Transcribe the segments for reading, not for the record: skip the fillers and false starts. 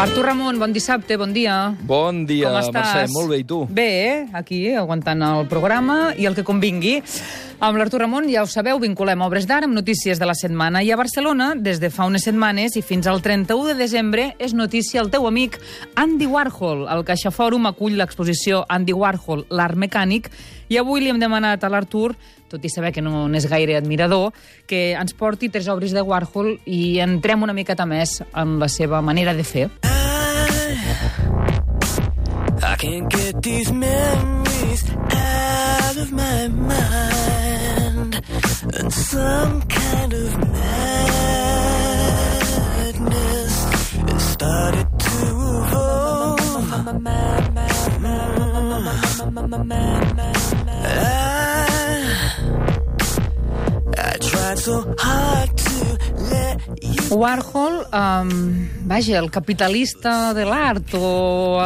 Artur Ramon, bon dissabte, bon dia. Bon dia, Com estàs? Mercè, molt bé, i tu? Bé, aquí, aguantant el programa i el que convingui. Amb l'Artur Ramon, ja ho sabeu, vinculem Obres d'Art amb notícies de la setmana. I a Barcelona, des de fa unes setmanes i fins al 31 de desembre, és notícia el teu amic Andy Warhol. El CaixaFòrum acull l'exposició Andy Warhol, l'art mecànic, i avui li hem demanat a l'Artur, tot i saber que no n'és gaire admirador, que ens porti 3 obres de Warhol i entrem una miqueta més en la seva manera de fer. I can't get these memories out of my mind, and some kind of madness has started to evolve. I tried so hard to let you... Warhol, vaja, el capitalista de l'art o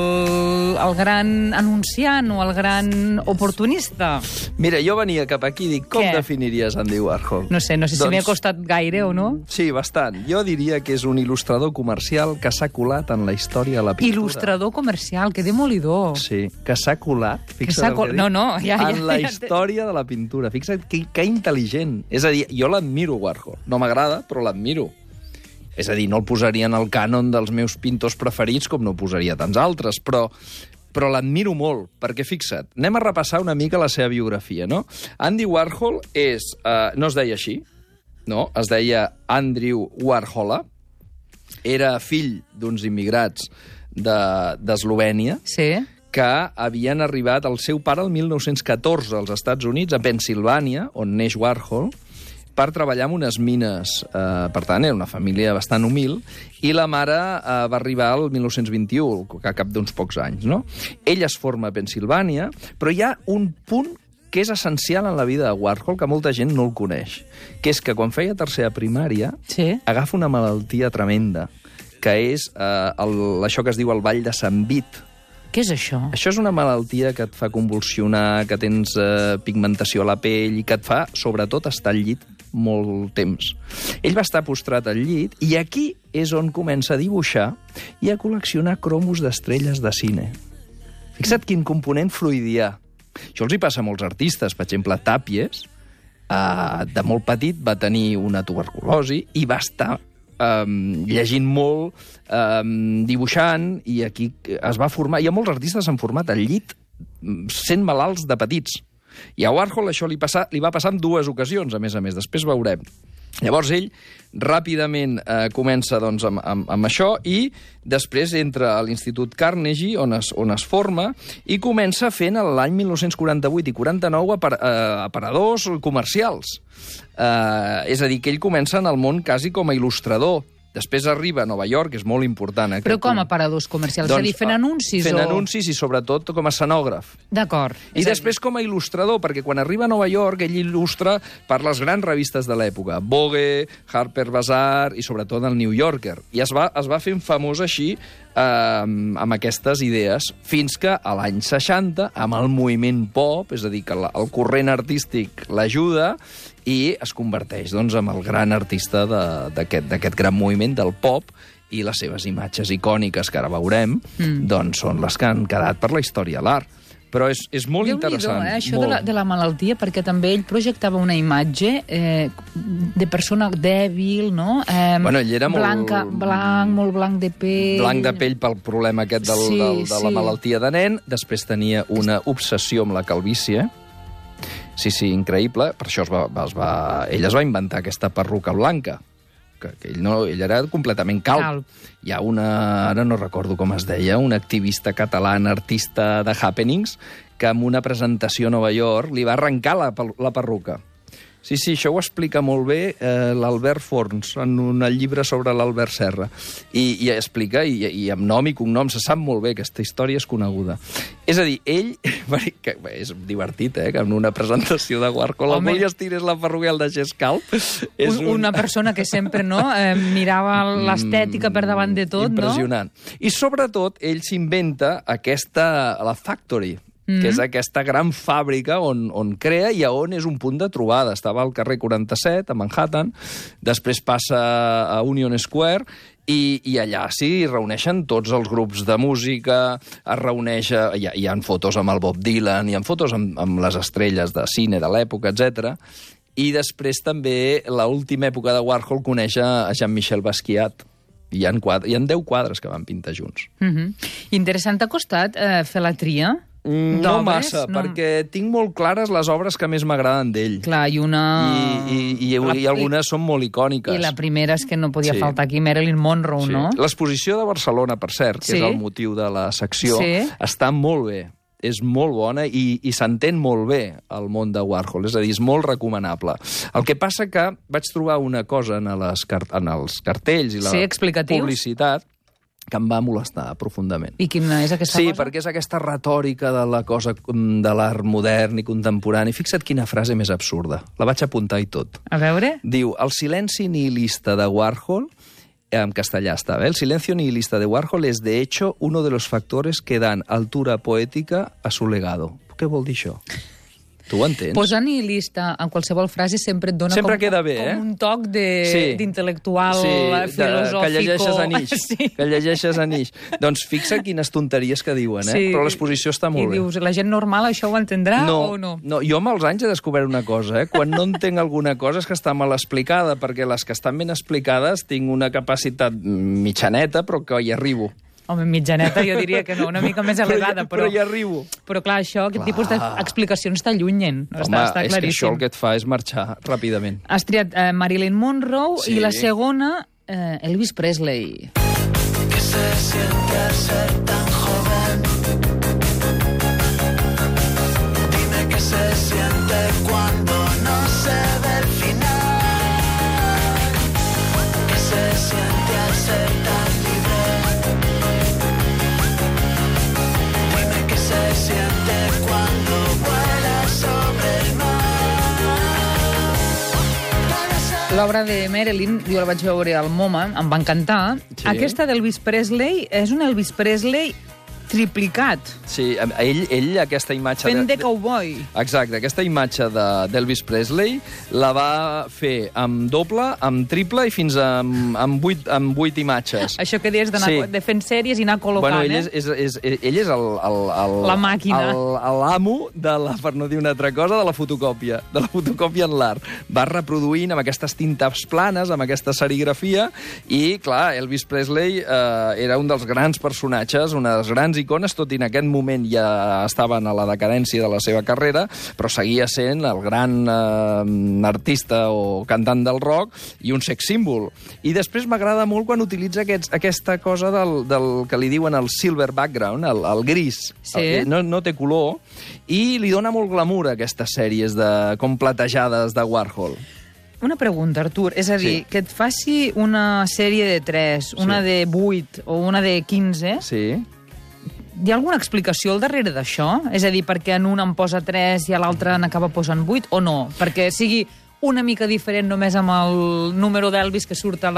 el gran anunciant o el gran oportunista? Mira, jo venia cap aquí i dic, com Què? definiries Andy Warhol? No sé si m'hi ha costat gaire o no. Sí, bastant. Jo diria que és un il·lustrador comercial que s'ha colat en la història de la pintura. Il·lustrador comercial, que demolidor. Sí, que s'ha colat, fixa't el que dic, No, en la història de la pintura. Fixa't que intel·ligent. És a dir, jo l'admiro, Warhol. No m'agrada, però l'admiro. És a dir, no el posaria en el cànon dels meus pintors preferits, com no posaria tants altres, però l'admiro molt, perquè fixa't, anem a repassar una mica la seva biografia, no? Andy Warhol és... no es deia així, no? Es deia Andrew Warhola, era fill d'uns immigrats d'Eslovènia, Sí. que havien arribat el seu pare el 1914 als Estats Units, a Pensilvània, on neix Warhol, per treballar en unes mines. Per tant, era una família bastant humil, i la mare va arribar el 1921, a cap d'uns pocs anys, no? Ell es forma a Pensilvània, però hi ha un punt que és essencial en la vida de Warhol, que molta gent no el coneix, que és que quan feia tercera primària Sí. agafa una malaltia tremenda, que és això que es diu el Vall de Sant Vit. Què és això? Això és una malaltia que et fa convulsionar, que tens pigmentació a la pell i que et fa, sobretot, estar al llit molt temps. Ell va estar postrat al llit i aquí és on comença a dibuixar i a col·leccionar cromos d'estrelles de cine. Fixa't quin component freudià. Això els hi passa a molts artistes. Per exemple, Tàpies, de molt petit, va tenir una tuberculosi i va estar llegint molt, dibuixant, i aquí es va formar. Hi ha molts artistes que s'han format al llit sent malalts de petits. I a Warhol això li va passar en 2 ocasions, a més. Després veurem. Llavors ell ràpidament comença doncs, amb això i després entra a l'Institut Carnegie, on es forma, i comença fent l'any 1948 i 49 aparadors comercials. És a dir, que ell comença en el món quasi com a il·lustrador. Després arriba a Nova York, que és molt important. Però com a aparadors comercials? Doncs, és a dir, fent anuncis fent o... anuncis i sobretot com a escenògraf. D'acord. I després com a il·lustrador, perquè quan arriba a Nova York ell il·lustra per les grans revistes de l'època, Vogue, Harper Bazaar i sobretot el New Yorker. I es va fent famós així amb aquestes idees, fins que a l'any 60, amb el moviment pop, és a dir, que el corrent artístic l'ajuda, i es converteix doncs, en el gran artista d'aquest gran moviment del pop, i les seves imatges icòniques, que ara veurem, doncs són les que han quedat per la història de l'art. Però és molt interessant. Això de la malaltia, perquè també ell projectava una imatge de persona dèbil, no? Bueno, ell era molt blanc de pell. Blanc de pell pel problema aquest de la malaltia de nen. Després tenia una obsessió amb la calvície. Sí, increïble. Per això ell es va inventar aquesta perruca blanca. Que ell era completament calb. Hi ha ara no recordo com es deia, una activista catalana, artista de happenings, que en una presentació a Nova York li va arrencar la perruca. Sí, això ho explica molt bé l'Albert Forns, en un llibre sobre l'Albert Serra. I explica, i amb nom i cognom, se sap molt bé, aquesta història és coneguda. És a dir, ell, que és divertit, que en una presentació de Warhol algú li estires la perruca i el deixés calb. Una persona que sempre mirava l'estètica per davant de tot, impressionant. no? I sobretot, ell s'inventa la Factory, que és aquesta gran fàbrica on crea i on és un punt de trobada. Estava al carrer 47, a Manhattan, després passa a Union Square, i allà s'hi reuneixen tots els grups de música, es reuneix... Hi ha fotos amb el Bob Dylan, hi ha fotos amb les estrelles de cine de l'època, etc. I després també, l'última època de Warhol, coneix a Jean-Michel Basquiat. Hi ha 10 quadres que van pintar junts. Interessant, t'ha costat fer la tria? No massa, perquè tinc molt clares les obres que més m'agraden d'ell. Clar, i una... I algunes són molt icòniques. I la primera és que no podia faltar aquí, Marilyn Monroe, no? L'exposició de Barcelona, per cert, que és el motiu de la secció, està molt bé. És molt bona i s'entén molt bé el món de Warhol, és a dir, és molt recomanable. El que passa que vaig trobar una cosa en els cartells i la publicitat que em va molestar profundament. I quina és aquesta cosa? Sí, perquè és aquesta retòrica de la cosa de l'art modern i contemporani. Fixa't quina frase més absurda. La vaig apuntar i tot. A veure? Diu, el silenci nihilista de Warhol, en castellà estava, el silencio nihilista de Warhol es de hecho uno de los factores que dan altura poética a su legado. Què vol dir això? Tu ho entens? Posar nihilista en qualsevol frase sempre et dona com un toc d'intel·lectual, filosòfic. Que llegeixes a Nietzsche. Sí. Que llegeixes a Nietzsche. Doncs fixa quines tonteries que diuen, però l'exposició està molt bé. I dius, la gent normal això ho entendrà o no? No, jo amb els anys he descobert una cosa, quan no entenc alguna cosa és que està mal explicada, perquè les que estan ben explicades tinc una capacitat mitjaneta, però que hi arribo. Home, mitjaneta jo diria que no, una mica més elevada, però hi arribo. Però clar, aquest tipus d'explicacions t'allunyen. Home, és que això el que et fa és marxar ràpidament. Has triat Marilyn Monroe i la segona, Elvis Presley. Que se siente ser tan joven. Dime que se siente cuando no se ve el final. Que se siente al ser tan libre. L'obra de Marilyn, jo la vaig veure al MoMA, em va encantar. Sí. Aquesta d'Elvis Presley és un Elvis Presley triplicat. Sí, ell aquesta imatge... Fent de cowboy. Exacte, aquesta imatge d'Elvis Presley la va fer amb doble, amb triple i fins amb 8 imatges. Això que deies de fent sèries i anar col·locant, ell és la màquina. L'amo, per no dir una altra cosa, de la fotocòpia en l'art. Va reproduint amb aquestes tintes planes, amb aquesta serigrafia, i, clar, Elvis Presley era un dels grans personatges, una de les grans icones, tot i en aquest moment ja estaven a la decadència de la seva carrera, però seguia sent el gran artista o cantant del rock i un sex símbol. I després m'agrada molt quan utilitza aquesta cosa del que li diuen el silver background, el gris. Sí. No té color, i li dona molt glamour a aquestes sèries com platejades de Warhol. Una pregunta, Artur. És a dir, que et faci una sèrie de 3, una de 8 o una de 15... Sí. Hi ha alguna explicació al darrere d'això? És a dir, perquè en una en posa 3 i a l'altra n'acaba posant 8 o no? Perquè sigui una mica diferent només amb el número d'Elvis que surt a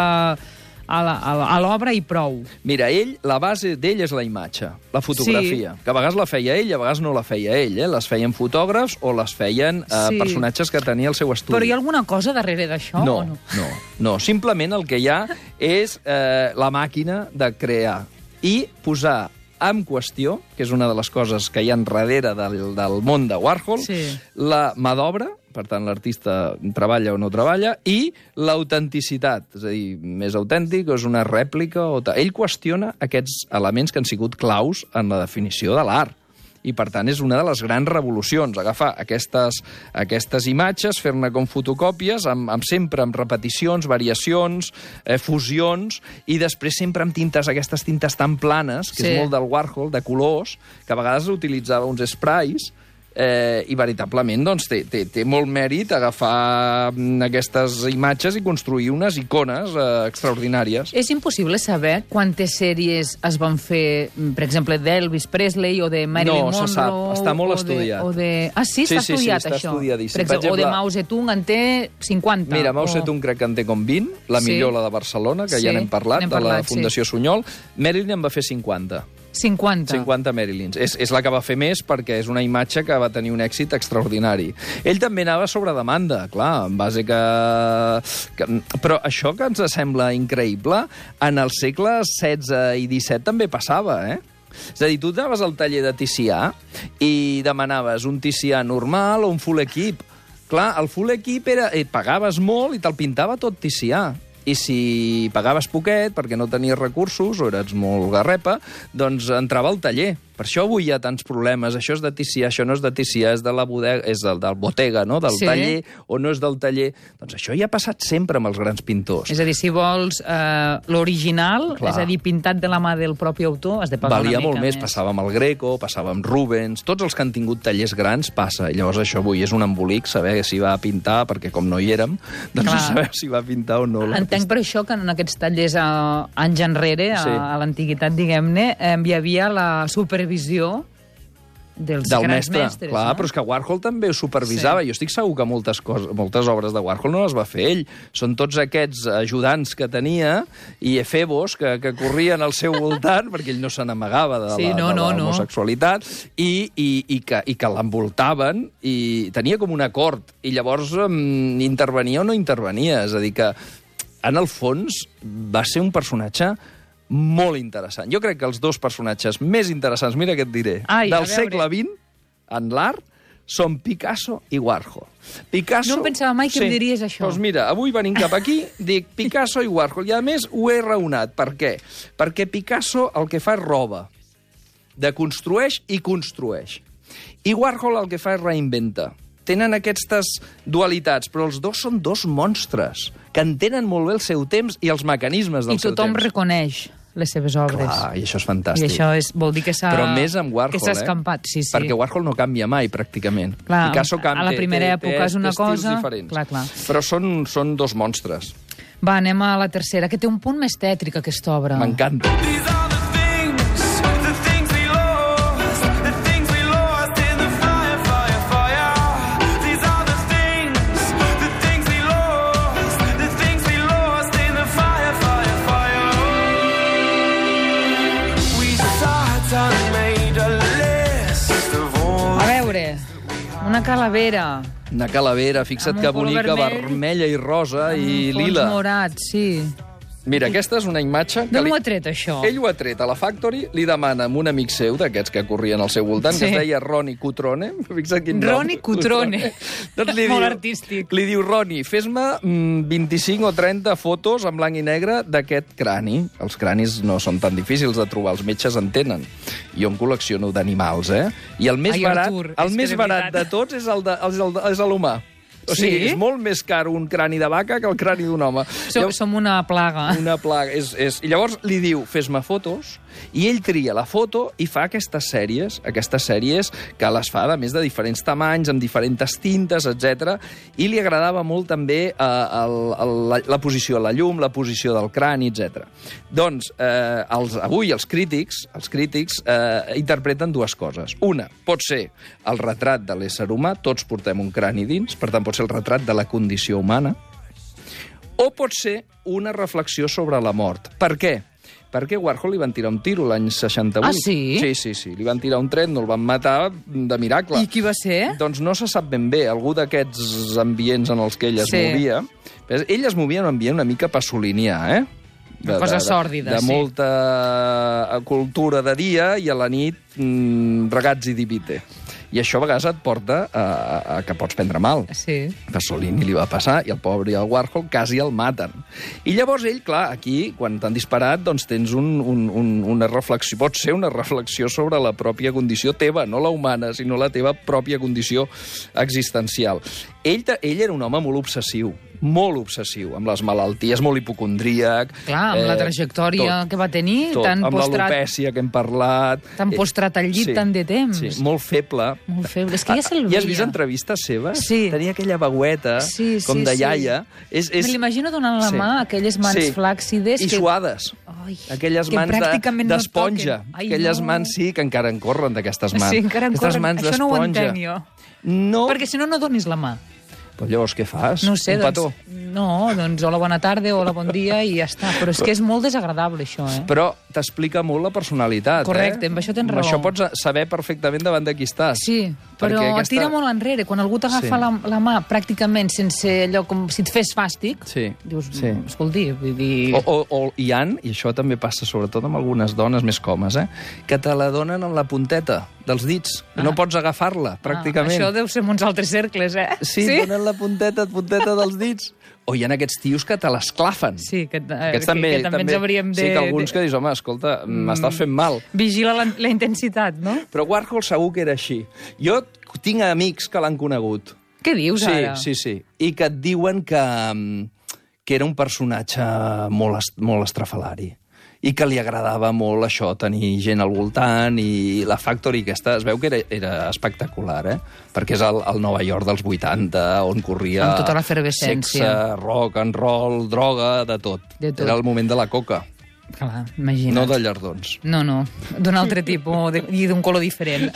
l'obra i prou. Mira, la base d'ell és la imatge, la fotografia, que a vegades la feia ell, a vegades no la feia ell. Les feien fotògrafs o les feien personatges que tenia al seu estudi. Però hi ha alguna cosa darrere d'això o no? No. Simplement el que hi ha és la màquina de crear i posar en qüestió, que és una de les coses que hi ha darrere del món de Warhol, la mà d'obra, per tant, l'artista treballa o no treballa, i l'autenticitat, és a dir, més autèntic, és una rèplica... Ell qüestiona aquests elements que han sigut claus en la definició de l'art. I, per tant, és una de les grans revolucions, agafar aquestes imatges, fer-ne com fotocòpies, sempre amb repeticions, variacions, fusions, i després sempre amb aquestes tintes tan planes, que és molt del Warhol, de colors, que a vegades utilitzava uns sprays, i veritablement doncs, té molt mèrit agafar aquestes imatges i construir unes icones extraordinàries. És impossible saber quantes sèries es van fer, per exemple, d'Elvis Presley o de Marilyn Monroe? No, se sap, està molt estudiat. Sí, està estudiat, està això? estudiadíssim. Per exemple, o de Mao Zedong en té 50. Mira, Mao Zedong crec que en té com 20, la millor, la de Barcelona, que ja n'hem parlat, de la Fundació Sunyol. Marilyn en va fer 50. 50. 50 Marilyns. És la que va fer més perquè és una imatge que va tenir un èxit extraordinari. Ell també anava sobre demanda, clar, en base que... Però això que ens sembla increïble, en els segles XVI i XVII també passava, És a dir, tu anaves al taller de ticià i demanaves un ticià normal o un full equip. Clar, el full equip era... pagaves molt i te'l pintava tot ticià. I si pagaves poquet, perquè no tenies recursos o eres molt garrepa, doncs entrava al taller. Per això avui hi ha tants problemes. Això és de ticià, això no és de ticià, és de la bodega, és del botega, no? Del taller, o no és del taller. Doncs això ja ha passat sempre amb els grans pintors. És a dir, si vols l'original, és a dir, pintat de la mà del propi autor, has de pagar una mica més. Valia molt més. Passava amb el Greco, passava amb Rubens, tots els que han tingut tallers grans passa. I llavors això avui és un embolic, saber si va pintar, perquè com no hi érem, doncs no sabem si va pintar o no. Entenc per això que en aquests tallers anys enrere, a l'antiguitat, diguem-ne, hi havia la supervisió dels grans mestres. Clar, però és que Warhol també ho supervisava. Jo estic segur que moltes obres de Warhol no les va fer ell. Són tots aquests ajudants que tenia i efebos que corrien al seu voltant, perquè ell no se n'amagava de l'homosexualitat, i que l'envoltaven i tenia com un acord. I llavors intervenia o no intervenia. És a dir, que en el fons va ser un personatge molt interessant. Jo crec que els dos personatges més interessants, mira què et diré, del segle XX, en l'art, són Picasso i Warhol. Picasso... No em pensava mai que em diries això. Doncs mira, avui venim cap aquí, dic Picasso i Warhol, i a més ho he raonat. Per què? Perquè Picasso el que fa és roba. Deconstrueix i construeix. I Warhol el que fa és reinventa. Tenen aquestes dualitats, però els dos són dos monstres que entenen molt bé el seu temps i els mecanismes del seu temps. I tothom reconeix les seves obres. Clar, i això és fantàstic. I això vol dir que s'ha... Però més amb Warhol, que s'ha escampat, sí. Perquè Warhol no canvia mai, pràcticament. Clar, Picasso a la primera època és una cosa... diferents. Clar. Però són dos monstres. Va, anem a la tercera, que té un punt més tètric, aquesta obra. M'encanta. Una calavera. Una calavera, fixa't que bonica, vermella i rosa i lila. Fons morat, sí. Mira, aquesta és una imatge... D'on ho ha tret, això? Ell ho ha tret a la Factory, li demana a un amic seu, d'aquests que corrien al seu voltant, que es deia Ronnie Cutrone. Fixa't quin nom. Ronnie Cutrone. Doncs molt artístic. Li diu, Ronnie, fes-me 25 o 30 fotos en blanc i negre d'aquest crani. Els cranis no són tan difícils de trobar, els metges en tenen. Jo em col·lecciono d'animals, I el més barat de tots és l'humà. O sigui, és molt més car un crani de vaca que el crani d'un home. Som una plaga. Una plaga. I llavors li diu, fes-me fotos, i ell tria la foto i fa aquestes sèries que les fa, a més, de diferents tamanys, amb diferents tintes, etc. I li agradava molt també la posició de la llum, la posició del crani, etc. Doncs, avui els crítics interpreten dues coses. Una, pot ser el retrat de l'ésser humà, tots portem un crani dins, per tant, pot ser el retrat de la condició humana, o pot ser una reflexió sobre la mort. Per què? Perquè Warhol li van tirar un tiro l'any 68. Ah, sí? Sí. Li van tirar un tret, no el van matar de miracle. I qui va ser? Doncs no se sap ben bé. Algú d'aquests ambients en els que ell es movia. Ell es movia en un ambient una mica pasolinià, Una cosa sòrdida, de molta cultura de dia i a la nit ragazzi di vite. I això a vegades et porta a que pots prendre mal. Sí. Pasolini li va passar i el pobre i el Warhol quasi el maten. I llavors ell, clar, aquí, quan t'han disparat, doncs tens una reflexió, pot ser una reflexió sobre la pròpia condició teva, no la humana, sinó la teva pròpia condició existencial. Ell era un home molt obsessiu, amb les malalties, molt hipocondríac. Clar, amb la trajectòria que va tenir, amb l'alopècia que hem parlat. Tan postrat al llit tant de temps. Sí, molt feble. Molt feble. És que ja se'l veia. I has vist entrevistes seves? Sí. Tenia aquella veueta, com de iaia. Me l'imagino donant la mà a aquelles mans flàccides. I suades. Aquelles mans d'esponja. Aquelles mans, que encara en corren d'aquestes mans. Sí, encara en corren. Això no ho entenc jo. No. Perquè si no, no donis la mà. Però llavors què fas? No sé, un petó. No, doncs hola, bona tarda, hola, bon dia, i ja està. Però és que és molt desagradable, això, Però t'explica molt la personalitat, Correcte, amb això tens raó. Amb això pots saber perfectament davant de qui estàs. Sí, però et tira molt enrere. Quan algú t'agafa la mà pràcticament sense allò com si et fes fàstic, dius, escolti, vull dir... O hi han, i això també passa sobretot amb algunes dones més comes, que te la donen amb la punteta dels dits, que no pots agafar-la, pràcticament. Això deu ser en uns altres cercles, Sí, donen la punteta dels dits. O hi ha aquests tios que te l'esclafen. Sí, que també ens hauríem de... Sí, que alguns que dius, home, escolta, m'estàs fent mal. Vigila la intensitat, no? Però Warhol segur que era així. Jo tinc amics que l'han conegut. Què dius, ara? Sí. I que et diuen que era un personatge molt estrafalari. I que li agradava molt això, tenir gent al voltant, i la Factory aquesta, es veu que era espectacular, perquè és el Nova York dels 80, on corria... Amb tota l'efervescència. Sexe, rock and roll, droga, de tot. Era el moment de la coca. Clar, imagina't. No de llardons. No, d'un altre tipus i d'un color diferent.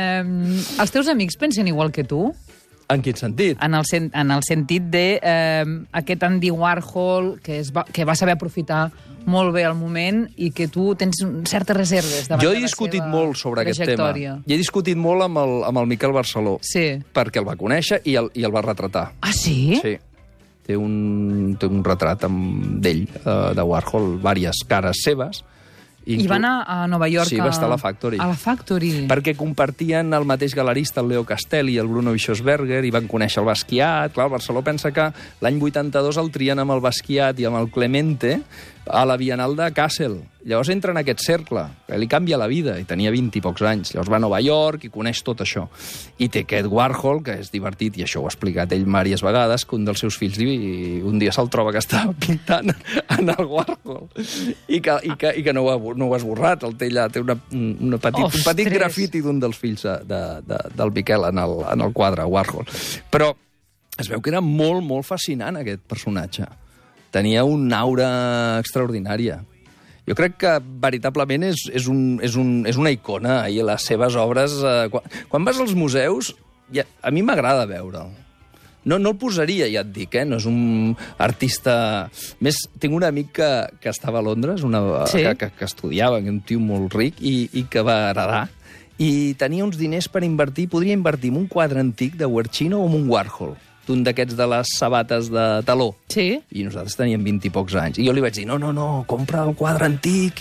Els teus amics pensen igual que tu? En quin sentit? En el sentit de aquest Andy Warhol que va saber aprofitar molt bé el moment i que tu tens certes reserves davant de la seva trajectòria. Jo he discutit molt sobre aquest tema. I he discutit molt amb el Miquel Barceló. Sí. Perquè el va conèixer i el va retratar. Ah, sí? Sí. Té un retrat d'ell, de Warhol, diverses cares seves. I va anar a Nova York. Sí, va estar a la Factory. A la Factory. Perquè compartien el mateix galerista, el Leo Castelli i el Bruno Bischofberger, i van conèixer el Basquiat. Clar, el Barceló pensa que l'any 82 el trien amb el Basquiat i amb el Clemente a la Bienal de Kassel. Llavors entra en aquest cercle, que li canvia la vida, i tenia 20 i pocs anys. Llavors va a Nova York i coneix tot això. I té aquest Warhol, que és divertit, i això ho ha explicat ell diverses vegades, que un dels seus fills un dia se'l troba que estava pintant en el Warhol. I que no ho ha esborrat. El té allà, té un petit grafiti d'un dels fills del Miquel en el quadre Warhol. Però es veu que era molt, molt fascinant, aquest personatge. Tenia una aura extraordinària. Jo crec que veritablement és una icona, i les seves obres... Quan vas als museus, a mi m'agrada veure'l. No el posaria, ja et dic, no és un artista... Més, tinc un amic que estava a Londres, que estudiava, un tio molt ric, i que va heredar, i tenia uns diners per invertir, podria invertir en un quadre antic de Guercino o en un Warhol, d'un d'aquests de les sabates de taló. Sí. I nosaltres teníem 20 i pocs anys. I jo li vaig dir, no, compra el quadre antic,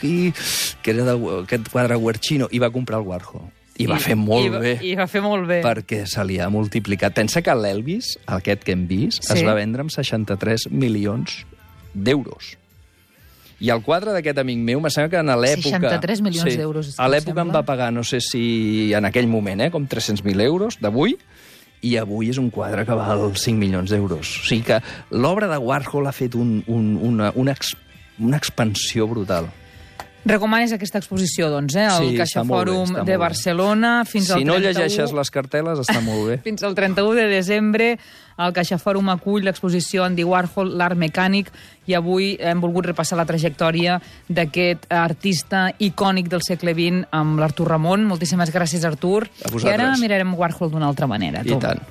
que era aquest quadre Guercino, i va comprar el Warhol. I va fer molt bé. I va fer molt bé. Perquè se li ha multiplicat. Pensa que l'Elvis, aquest que hem vist, es va vendre amb 63 milions d'euros. I el quadre d'aquest amic meu, me sembla que en l'època... 63 milions d'euros. A l'època em va pagar, no sé si en aquell moment, com 300.000 euros d'avui, i avui és un quadre que val 5 milions d'euros. O sigui que l'obra de Warhol ha fet una expansió brutal. Recomanes aquesta exposició, doncs, al Caixa Fòrum de Barcelona fins al 31... Si no llegeixes les cartel·les, està molt bé. Fins al 31 de desembre, el Caixa Fòrum acull l'exposició Andy Warhol, l'art mecànic, i avui hem volgut repassar la trajectòria d'aquest artista icònic del segle XX amb l'Artur Ramon. Moltíssimes gràcies, Artur. A vosaltres. I ara mirarem Warhol d'una altra manera. I tant.